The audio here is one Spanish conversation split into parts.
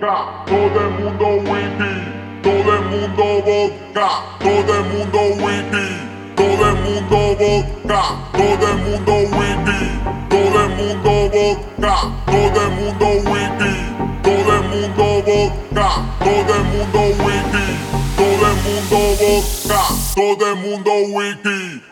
vodka, todo el mundo wiki, todo el mundo vodka, todo el mundo wiki, todo el mundo vodka, todo el mundo wiki, todo el mundo vodka, todo el mundo wiki, todo el mundo vodka, todo el mundo wiki, todo el mundo vodka, todo el mundo wiki.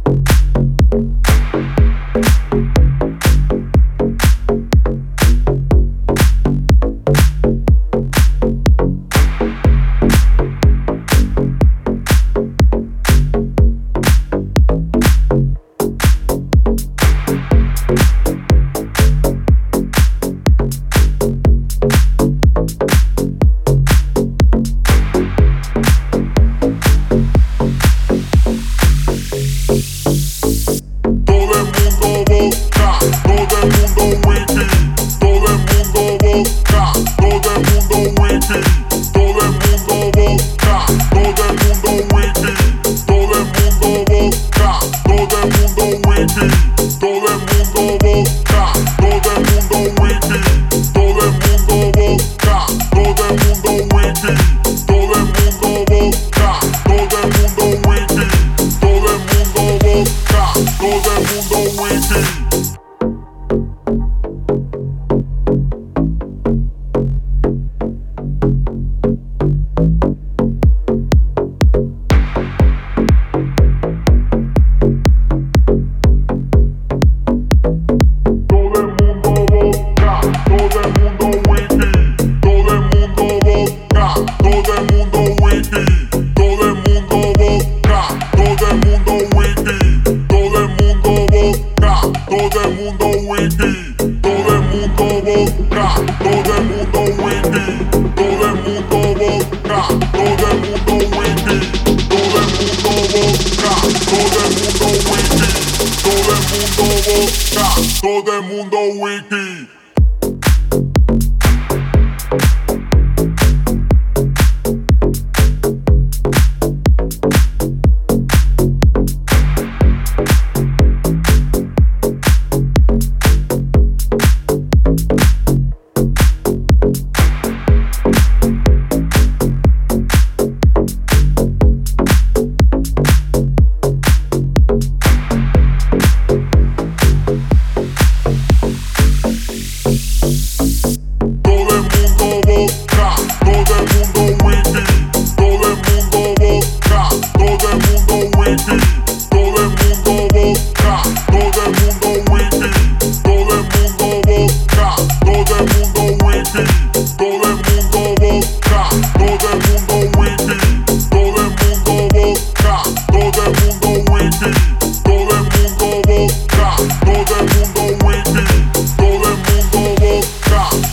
Todo el mundo wiki.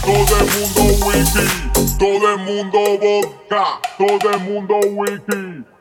Todo el mundo vodka, todo el mundo wiki.